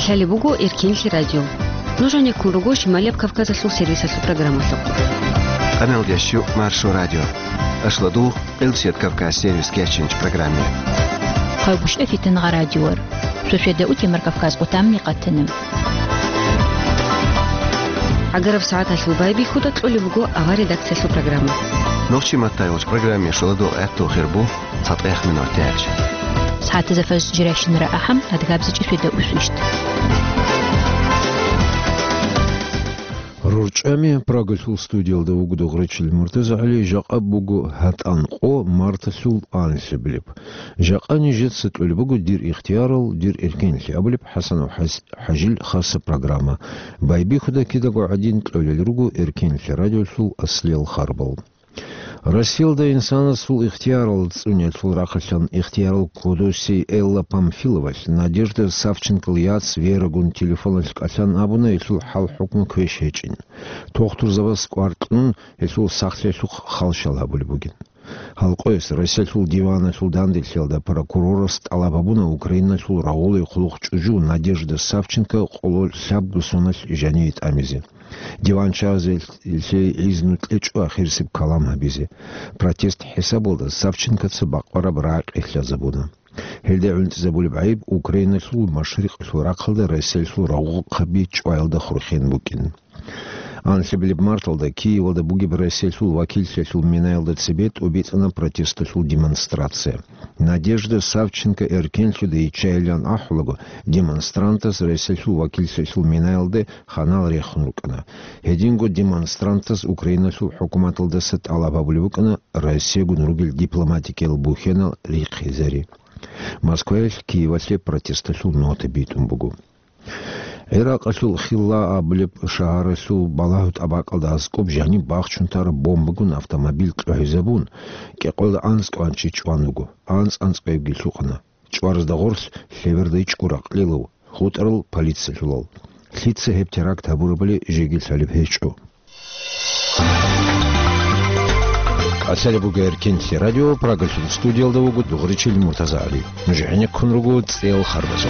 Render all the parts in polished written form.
Аллалибугу Иркинли радио. Нужно куругу Шималия Кавказа сул сервиса су программа соку. Канал Ящу Маршу радио. Ашладу Элсет Кавказ сервис кечинч программе. Хайбуш эфитен радиор. Шушеда утимер Кавказ утамни qattenim. Агаров саат албайби худа тлулибугу ава редакция су программа. Ночи матайоч программе шладу этто хирбу сатех минутач. ساعات زفاز جراشن رأحم هتجابز جسودا وسوشت. رجعمي براغسول ستوديو ده وجود غريتشل مرتز عليه جاق بوجو هات أنقو مارتسول آنسبليب جاقني جت ستقول بوجو دير اختيارل دير إركين لي أبليب حسن وحجل خاصة برنامج بايبي خدا كده قاعدين تقول الرجو إركين لي راديو سول أصلي الخربل Россия да инсана сул ихтиярл цунет сул рахальчан ихтиярл кодуси Элла Памфилович Надежда Савченко яц верагун телефонлик асан абуна исул хал хукму квешечин тоқтур завас квартун исул сахле сул халшала булбугин халқойс Россия сул дивана сул данделселда прокуророс талабабуна Украина сул раулы хулух чужу Надежда Савченко қолол сабгусунас жанит амизи Диван чазел изнут лечу ахирсип калама бизе. Протест хесаболда Савченко цыбақвара брак эхля забуна. Хелде үлнті забулib айб Украина сул машриқ сурақылда Россия сул рауғы қаби чуайлда хурхен букин. Анхебилиб марталда Киевалда бугиб Россия сул вакилься сул минайлда цебет убийцана протеста сул демонстрация. Надежда Савченко эркенчуда и чайлян ахулагу демонстрантас Россия сул вакилься сул минайлда ханал рехнуркана. Хединго демонстрантас Украина сул хукуматалда сет алабабулибукана Россия гунругил дипломатикел бухенал рихизари. Москва Киевасле протеста сул ноты битум бугу. Ирак асул хилла аблиб шахар асул балахут абакалда аскоб жани бахчунтар бомбагун автомобиль кайзабун кеқол анск анчи чванугу анс кайги сухана чварзда горс северда ичкурак лилу хутрл полиция жулал лице хеп теракт табурбали жегил салиб хечу Асали бугер кинси радио прогасул студиялда угу дугричил муртазали мужаник кунругу цел харбазо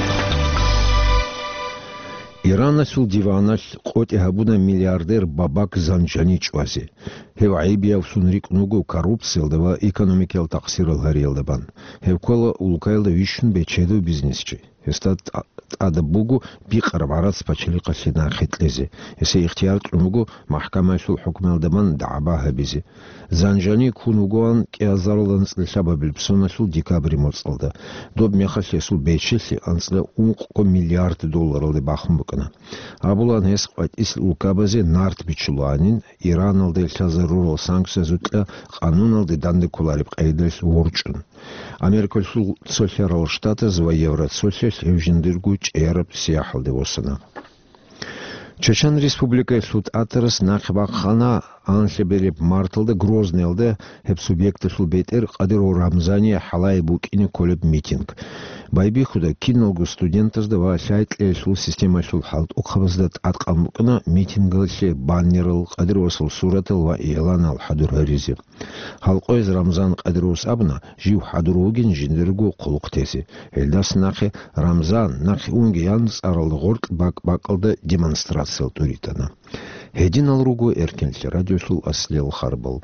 Иран сул диванаш қоти хабуна миллиардер бабак занжани чвази. Хев айбия сунрик нугу коррупциялдава экономикал тақсирал харилдабан. Хев кола улукайлда вишн бечеду бизнесчи. Хестат адабугу биқарбарат спачили қасина хитлези. Эсе ихтияр нугу махкама сул хукмалдабан даабаха бизи. Занжани кунугуан киазарлан слешаба билпсона сул декабри моцалда. Доб мехасе сул бечеси ансле $1 миллиард долларалды бахым букана. Абулан эсқват исл улкабазе нарт бичуланин Иран алды сазарурал санкция зутля қанун алды данды кулариб қайдылс ворчун. Америка сул социарал штаты зва евро социал евжиндиргуч эраб сияхалды осына. Чечен республика суд атырыс нақбақхана аншебереп мартылды Грознелді хеп субъекты сул бейтер қадыру Рамзани халай букини колеб митинг. Байби худа кинолгу студентазды ва сайтле сул система сул халт уқабыздат атқамбукына митингалыше баннерл қадыру сул суратыл ва иеланал хадур харизи. Халқойз Рамзан қадыру сабна жив хадуругин жиндергу құлық тесі. Элдас нақи Рамзан нақи унги янс аралды ғорк бақылды демонстрация туритана. Хедин алругу эркенли радиосул аслел харбал.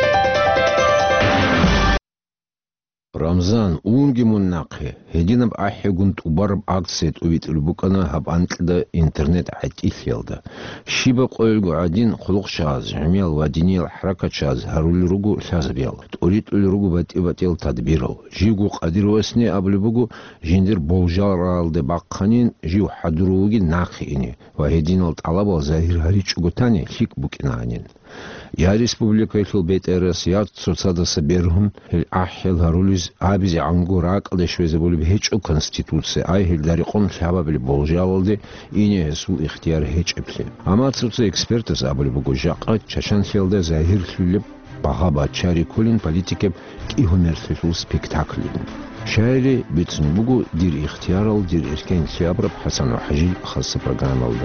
Рамзан унги муннақи хединаб ахигунт убарб акцият увитлбукана хаб антлда интернет атифелда. Шиба qo'yilgu adin quluq chaz, jamiyal va diniyal harakat chaz, harulrugu sazbel. Uritlrugu batil tadbirov. Jigu qadirwasni ablubugu jindir boljaralde baqqanin jiu hadrugi naqini va hedinal talaba zahir harichugutani hik bukinanin. Я республика исул бетерес я соцада соберхун ахел харулиз абизи ангурак лешвезе болуп хечо конституция ай хелдари қон сабабли болжавалды ине сул ихтияр хечепле ама соци эксперты забули бугу жақа чашан селде захир сүлеп баға бачари колин политике кихумерсесул спектаклин шайри битсун бугу дир ихтиярал дир эркен сябраб Хасан Хажил хасса программалды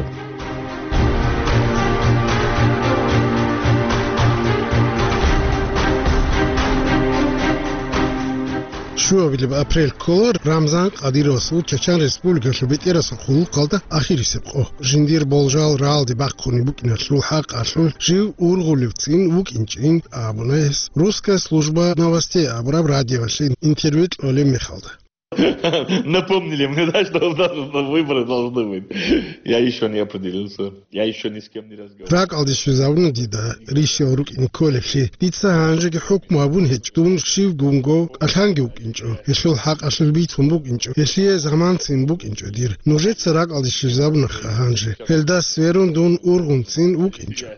შუავილი აპრილ კოლორ რამზან ყადიროსუ ჩაჩან რესპუბლიკაში ბეტერასო ხულ ყალდა ახირისებყო ჟინდირ ბოლჟალ რალდი ბახქუნი ბუკინა სულ ჰაყაშუ ჟი ურღულივცინ უკინჭინ აბუნეს русская служба новостей абраб радиоში интервью ოლე მიხალდა Напомнили мне, да, что выборы должны быть. Я еще не определился. Я еще ни с кем не разговаривал. Рак алдишви завну дида, риши орук ин колеши. Дица ханжеги хукму абун хеч. Дун шив гунго, алханги укинчо. Ешул хак ашул битун букинчо. Ешие заман цин букинчо дир. Нужец рак алдишви завну ханжи. Хелда сверун дун ургун цин укинчо.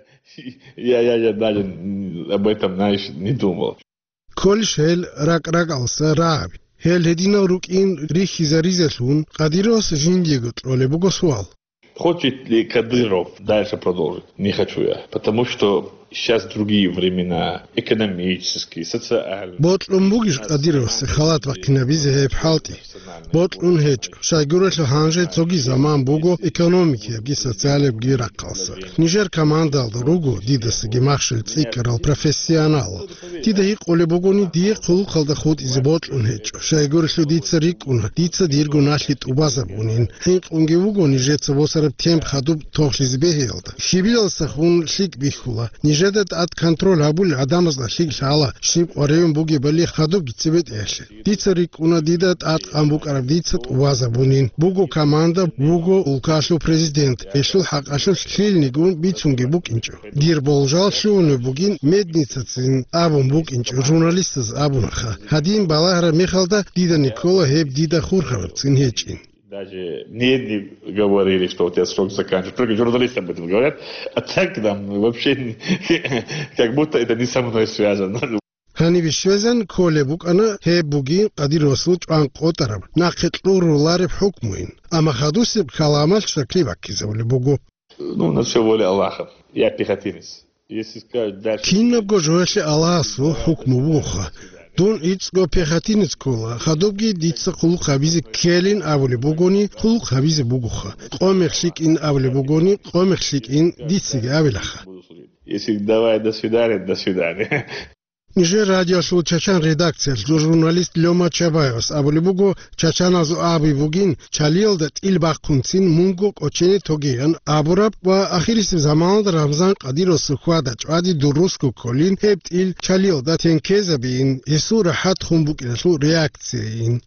Я даже об этом, знаешь, не думал. Колеш хел рак алса раби. Хел хедина рук ин рихи заризелун, Кадирос жиндиго тролле богосвал. Хочет ли Кадыров дальше продолжить? Не хочу я. Потому что сейчас другие времена, экономические, социальные. Ботлун бугиш Кадирос халат вакина бизе хепхалти. Ботлун хеч шайгуреш ханже цоги заман буго экономики ги социале ги ракалса. Нижер командал руго дидас ги махшил цикерал профессионал. Дида и коле бугони ди кул калда ход из ботлун хеч. Шайгуреш дицарик уна дица диргу нашлит убазабунин. Хинк унги бугони жеца восараб темп хадуб тохлиз бехелда. Шибилса хун шик бихула. Нижедет от контроль абул адамазла шик шала. Шип оревим буги бали хадуб гицебет эши. Дицарик уна дидат от амбук арабдицат убазабунин. Буго команда, буго улкашу президент. Эшил хакашу шильнигун бицунги букинчо. Дир болжал шуну бугин медницацин абун букинчо. Журналистыз абунаха. Хадин балахра михалда дида Никола хеб дида хурхарабцин хечин. Даже не говорили, что у тебя срок заканчивается. Только журналисты об этом говорят. А так там вообще как будто это не со мной связано. Хани вишвезен коле букана хеб бугин Кадиросу чуан котараб. Нахетлуру лареб хукмуин. Ама хадусиб халамал шакли вакизавли бугу. Ну, на все воля Аллаха. Я пехотинец. Если скажут дальше... Киннабго жуэши Аллаху хукму буха. Дун ицго пехотинец кола. Хадубги дица хулук хабизи келин авли бугони хулук хабизи бугуха. Комехшик ин авли бугони, комехшик ин дицеги авилаха. Если давай до свидания. Ниже радио шул Чачан редакция, журналист Лёма Чабаевс. Авли буго Чачаназу аби бугин чалилдат илбах кунцин мунгок очени тогиян. Абураб ва ахирис заманд Рамзан Кадирос хуадач. Ади дуруску колин хепт ил чалилдат тенкезабин. Ису рахат хумбук илашу реакциин.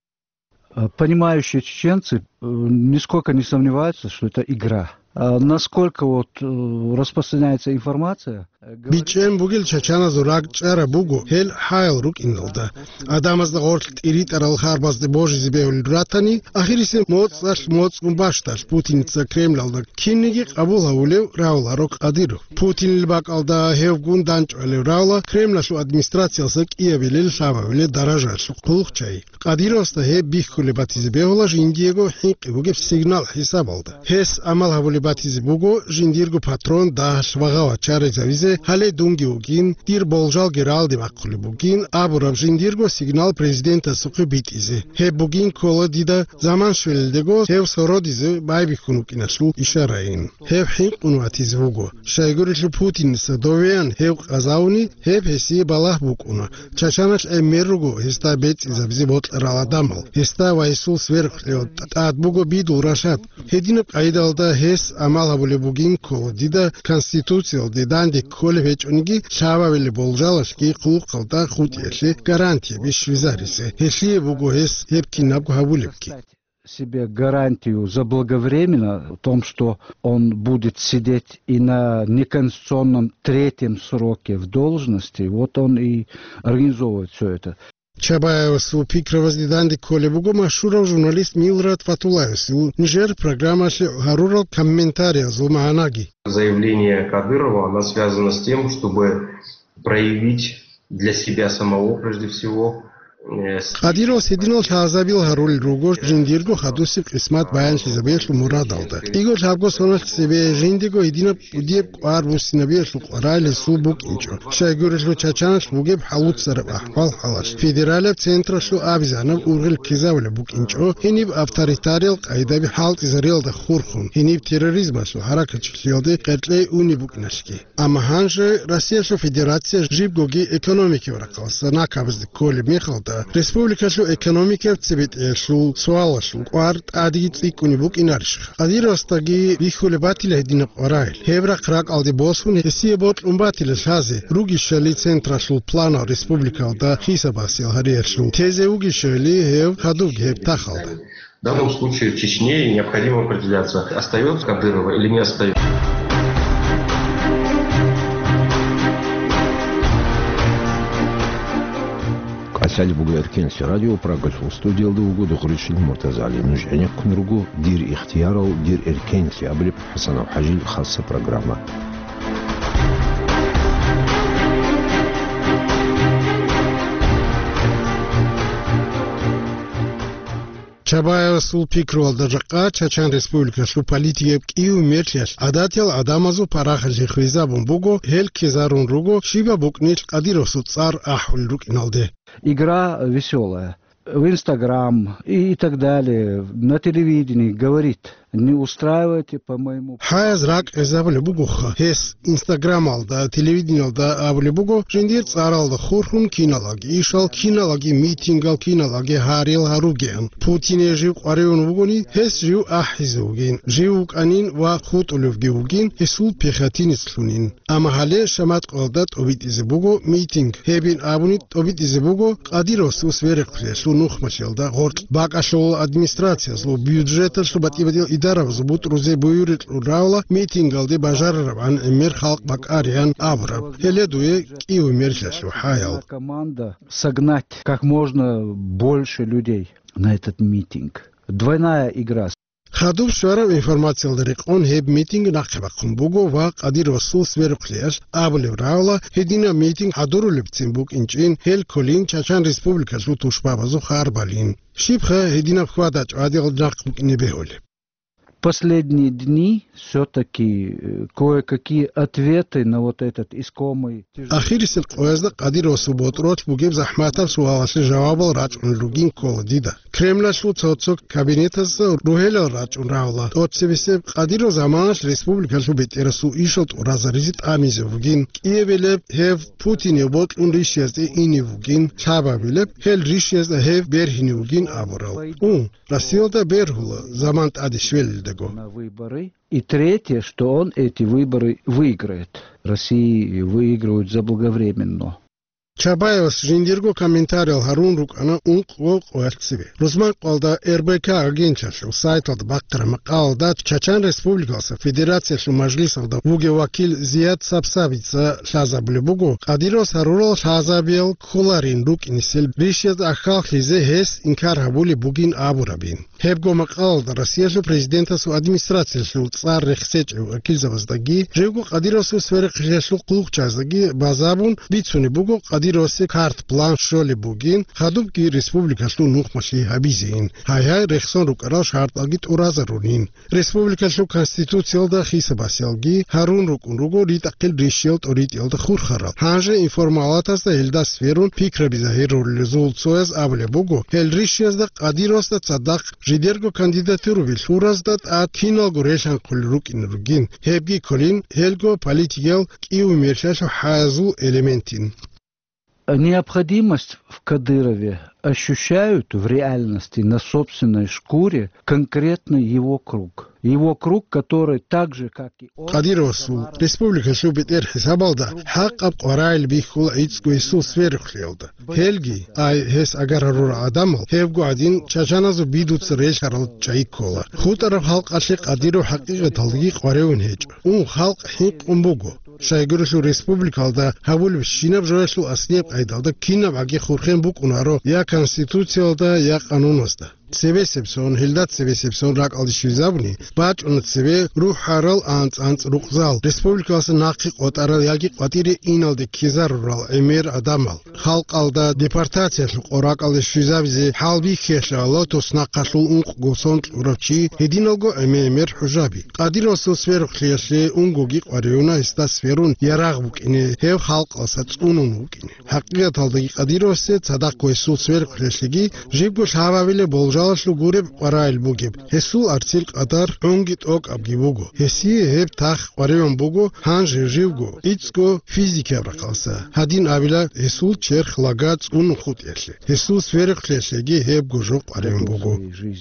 Понимающие чеченцы нисколько не сомневаются, что это игра. Насколько вот распространяется информация? Бичем бугил Чачана зураг чара бугу хел хайл рук индалда. Адамазда горт ирит арал харбазде божи зибеул ратани ахирисе моцаш моцумбашташ Путинца Кремлалда кинниги кабулаулев раула рок адиру. Путин лбак алда хевгун данчолев раула Кремлашу администрациясы киевилел шававиле даражашу кулукчай. Кадировста хеб бихкуле батизбеула жиндиего хинки бугев сигнал хисаб алда. Хес амал хавуле батизбугу жиндиргу патрон даш вагава чаре завизе Хале дунги угин, дир болжал гералди вакули бугин, абураб жиндирго сигнал президента сукы битизе. Хе бугин кола дида заман швелдего, хев сородизе байби хунукинашу ишараин. Хев хинк унватизе буго. Шайгуришу Путин садовеян хев казауни, хев хеси балах букуна. Чачанаш эмеруго, хеста бет изабзи бот раладамал. Хеста вайсул сверхлеот, ат буго биду рашат. Хединап айдалда хес амалабуле бугин кола дида конституциал диданди Коле вечерники шававили болжалаш ки кул калда хут еши гарантия бишвизарисе. Еши буго хес хепки набго хавулевки. Себе гарантию заблаговременно в том, что он будет сидеть и на неконституционном третьем сроке в должности, вот он и организовывает все это. Чабаевс у пикровоздиданди коле буго машурал журналист Милрат Фатулаевс. Нижер программа гарурал комментария зулмаанаги. Заявление Кадырова, оно связано с тем, чтобы проявить для себя самого, прежде всего, Кадирос единол шазабил харул руго жиндирго хадуси қисмат баян шизабешлу мурад алда. Игор шабго сонаш себе жиндиго едина пудиеб қвар бусинабешлу қварайли су бук инчо. Шайгурешлу чачанаш бугеб халут сараб ахвал халаш. Федералев центрашлу абизанав ургил кизавле бук инчо. Хиниб авторитариал қайдаби халт изарилда хурхун. Хиниб терроризмашлу харакачлиалды қетлей уни бук нашки. Ама ханже Россияшлу федерация жибгоги экономики врақалса накабызды коле мехалда. და რესპუბლიკაშო ეკონომიკა ცებეტეშულ სვალაშულ კვარტ ადიც იკუნიბუკ ინარიშ ადიროსტაგი ვიხულებათილე დინა ყრაილ ჰებრა ყრაკალდი ბოსუნ ესიებოთ უმბათილე შაზე რუგიშელი ცენტრაშულ პლანო რესპუბლიკალ და ხისაბასილ ჰარიაშულ თეზე უგიშელი ჰევ ხადუგებ тахалда. В данном случае в Чечне необходимо определяться, остается Кадырова или не остается. Асали бугу эркенси радио прогасул студиялды угу духришил Муртазали нужене кунругу дир ихтиярал дир эркенси аблип Хасанов Хажил хасса программа. Чабаева сул пикрол дажака Чачан республика шу политике киу мерчаш адател адамазу парахажи хвизабун буго хел кезарун руго шиба букнич кадиросу цар ахул рукиналде. Игра веселая. В Инстаграм и так далее, на телевидении говорит, не устраивайте, по-моему. Хаяз рак эзабли бугуха. Хес Инстаграм алда, телевидение алда абли буго. Жендир цар алда хурхун киналаги. Ишал киналаги митингал киналаги харил харуген. Путине жив ареон бугони. Хес жив ахизугин. Живук анин ва хут улювгивугин. Хесул пехатинислунин. Амахале шамат алдат обит изебуго митинг. Хебин абунит обит изебуго. Кадиросу сверекплеш. Нухмашелда горд бакашол администрация зло бюджета чтобы отивадил идаров зубут рузе буюрит ураула митингалде бажарраван эмер халк бакариан аврав хеледуе киу мерчашу хаял. Команда согнать как можно больше людей на этот митинг. Двойная игра. Хадуб шварав информациялдары он хеб митинг нахбакун буго ва кадиросу сверклеш аблев раула хедина митинг хадурулепцин бук инчин хел колин Чачан республика шу тушбабазу харбалин шипха хедина хвадач адил нахбук небеоле. Последние дни все-таки кое-какие ответы на вот этот искомый... Ахирисил qoyazda Qadirosу botrot bugeb zahmatar sualasi javabal rachun lugin kol dida. Kremlashu tsotsok kabinetas ruhel rachun ravla. Totsevise Qadiro zamanas respublikashu beterasu ishot urazrizit amizevugin. Kievele hev Putin bot un rishiazde inivugin. Sababile hel rishiazde hev berhinivugin aboral. Россия берхула замант адишвели на выборы. И третье, что он эти выборы выиграет. России выигрывают заблаговременно. Чабаевс жиндирго комментариал Харун Рукана унқлоқ уэрциве. Рузман қалда РБК агенчашу сайталда бақтыра мақалда Чачан республикасы федерацияшу мажлисалда вуге вакил Зият Сапсавица шазаблюбугу Қадирос Харурал шазабел куларин рукинисел ришез ахал хизе хес инкар хабули бугин абурабин. Хебго мақалда Россияшу президентасу администрацияшу цар рехсечу акилзаваздаги жевго Қадиросу свереқшешу қулуқчаздаги базабун бицуни бугу Qadirose kart plan şöyle bugün Hadub ki Respublikaşlu nuhmaşi habizin. Hay rexson rukara şartagit urazarunin. Respublikaşlu konstitutsiyalda hisabasyalgi Harun rukun rugo ritaqil rishiyalt orit yalda khurkharal. Hanje informalatazda elda sferun pikra bizahir rezultsoyaz able bugo. Hel rishiyazda Qadirosda tsadak jidergo kandidaturu vil urazdat at kinalgo reshan kulruk in rugin. Hebgi kolin helgo политикал и умершашу хазу элементин. Необходимость в Кадырове ощущают в реальности на собственной шкуре конкретно его круг. Его круг, который так же, как и он... Кадировсу, республика Шубитер Хисабалда, хақаб Орайл бихул Ицку Исус сверхлелда. Хелги, ай хес агарарура адамал, хевгу один Чачаназу бидуц решарал чайкола. Хутаров халк ашик Кадиров хақиқат алги қвареун хеч. Халк хип умбугу. Шайгуршу республикалда хавул шинаб жояшу аснеп айдалда кинаб аги хурхен бук унаро я конституциялда я канунозда. Себесепсон, хилдат себесепсон рак алдишвизабни, бач он себе рухарал анц рухзал. Республикасы нақиқ отарал ялги қватире иналде кезарурал эмер адамал. Халк алда депортацияшлық орак алдишвизабзи халби хешала тоснаққашлу унқ госон уравчи хединалго эмер хужаби. Қадиросу сверхлешли унгоги қвариуна иста сверун яраг букине хев халк алсац унун букине. Хақиқат алдаги Қадиросе цадақ койсу сверхлешлиги жибго шававиле болжа ჟალაშლუ გურებ ყვარაილ ბუგებ ჰესულ არცილ ყადარ ონგით ოკ აბგი ბუგო ჰესი ჰებ თახ ყვარევან ბუგო ჰან ჟევგო იცგო ფიზიკა ბრახალსა ჰადინ ავილა ჰესულ ჩერხ ლაგაც ун ხუტიაშე ჰესულ სვერხლეშეგი ჰებ გოჟო ყვარევან ბუგო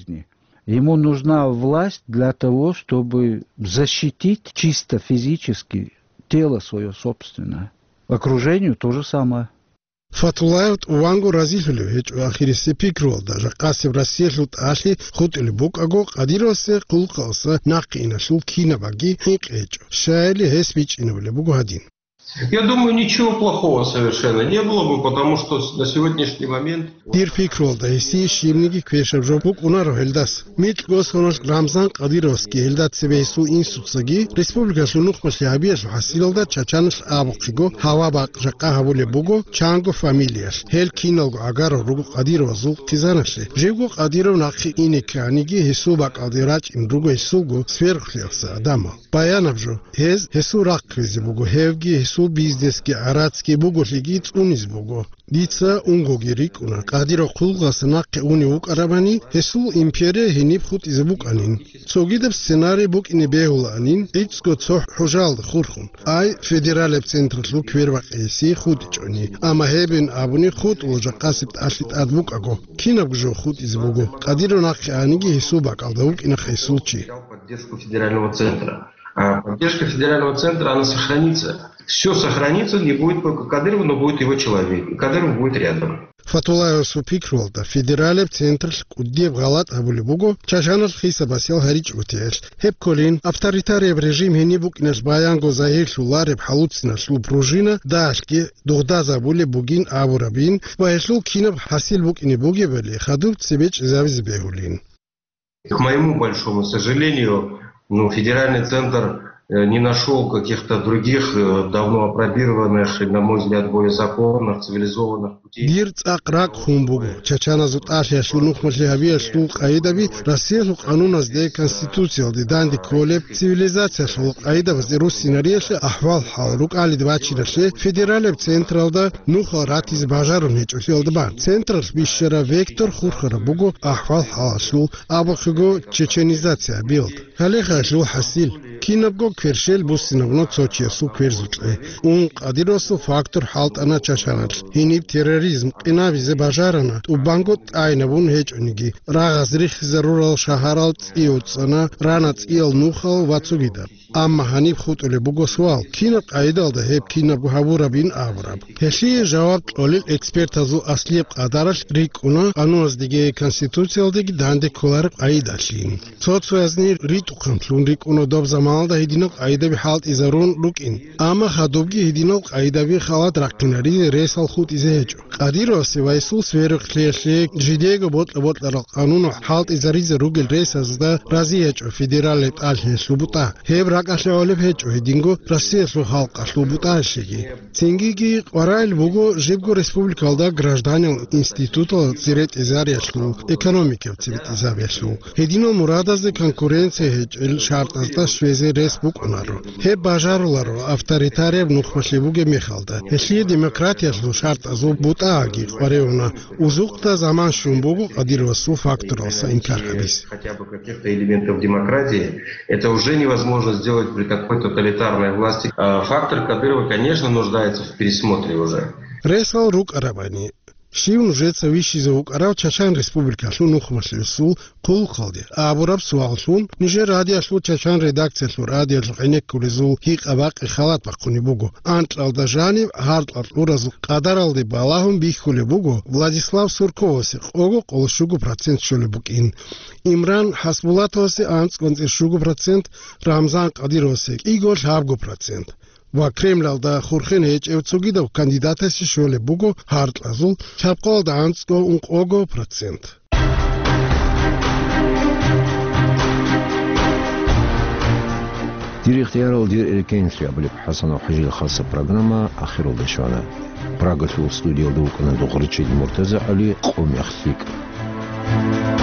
Ему нужна власть для того, чтобы защитить чисто физически тело свое собственное. Окружению то же самое. Фатулаевт уангу разилю хеч ахирисе пикрол даже касев рассешлут ашли хотели бук аго адиросе кулкалса нақина шул кинабаги хеч шайли хесвич инвле бугу один. Я думаю, ничего плохого совершенно не было бы, потому что на сегодняшний момент... Дирфикрол да иси шимниги квешабжопук унаро хелдас. Мит госхонаш Рамзан Кадировски хелдат себейсу инсутсаги республика шунух машлиабияш хасилда чачанш абуқиго хаваба жақа хавуле буго чанго фамилияш. Хел киналго агаро ругу Кадирова зул кизанаши. Жего Кадиров нақи инеканиги хисуба Кадирач им ругу хисугу сверхлелса адама. Баянавжо хесу рак кризи буго хевги хису бизнеске арацке буго лиги цуниз буго. Дица унгоги рикуна. Кадиро кулгас нақи уни ук арабани хесу империя хиниб худ избук анин. Цогидев сценарий бук ини беула анин ицго цох хужалд хурхун. Ай федералеп централу квервак эси худ ичони. Ама хебен абуни худ ложа қасибт ашлит адбук аго. Кинаб жо худ избуго. Кадиро нақи аниги хесу бакалда ук ина хесулчи. Поддержку федерального центра. А поддержка федерального центра, она сохранится. Все сохранится, не будет только Кадырова, но будет его человек. И Кадыров будет рядом. Фатулаев супикролда федералев центр куддев галат абулибуго чашанаш хисабасел харич утеш хеп колин авторитарев режим хенибук инаш баянго заехлу лареб халуцинаш лу пружина дашки духда забуле бугин абурабин ваешлу кинаб хасил бук инибуге бели хадуб цебеч завиз бегулин. К моему большому сожалению, федеральный центр не нашел каких-то других давно опробированных, на мой взгляд, более законных, цивилизованных путей. Дирц акрак хумбугу. Чачана зуташья шунух машлихавия шлук аидави Россия лук анунас де конституция де данди колеб цивилизация шлук аидав де руссинареше ахвал халрук али двачинаше федералев централда нуха ратиз бажарун хечусилдба. Центр бишера вектор хурхара бугу ахвал халшул абахугу чеченизация билд. Халеха шлу хасил. Кинабго квершел бусиновно цочесу кверзутле. Un qadirosu faktor halt ana chashanal. Hinib terrorizm qina vize bajarana. U bangot aynabun hechunigi. Ragazrikh zarural shaharal tsiutsana ranats il nukhal vatsugida. Amma hanib khutule bugoswal. Kinab aydalda hep kinab havura bin avrab. Heshi jawab olil ekspertazu aslib qadarash rikuna anuazdige konstitutsiyaldagi dande kolarib aydashin. Sotsvazni rituqamtlun rikuna dobzamalda hidinok aydabi halt izarun lukin. Ama khadobgi hidinok aydabi khalat rakkinari resal khut izehecho. Qadiro sevaisul sverqleshe jidego botlar qanun halt izariz rugel resazda razihecho federalet alheslubuta. Hebra Ашаолев хечо хединго Россия слу халка шлубута шеги. Ценгиги варайл буго жибго республикалда гражданин института цирет изария шлу экономика цирет изария шлу. Хедино мурадазде конкуренция хеч эл шартазда швезе республик унаро. Хе бажаруларо авторитария нухмашлибуге мехалда. Хешли демократия шлу шартазу бута аги вареуна. Узукта заман шумбугу адирвасу факторалса инкархабис. Хотя бы каких-то элементов демократии, это уже невозможно сделать при такой тоталитарной власти. Фактор Кадырова, конечно, нуждается в пересмотре уже. Ресал рук арабани. Шивн жеца виши звук араб Чачан республика шу нухмашлису кул қалди. Абураб суалшун ниже радио шу Чачан редакция шу радио жғайнек кулизу хиқ абақ ихалат бақуни бугу. Ант алдажани хард уразу қадар алди балахун бих кули бугу. Владислав Сурковоси ого қолшугу процент шули букин. Имран Хасбулатоси ант конце шугу процент Рамзан Кадировси Игор шабгу процент. Ва Кремлда хурхен хеч евцугидов кандидатаси шоле буго хартлазул чапқолда ансго унқого процент. دير اختيار دير إلكين سيابلي بحسن وحجي الخاصة برنامج آخر الدشانة براغ في الاستوديو دوك أنا دغرتشي المرتزع علي قوم يخسيك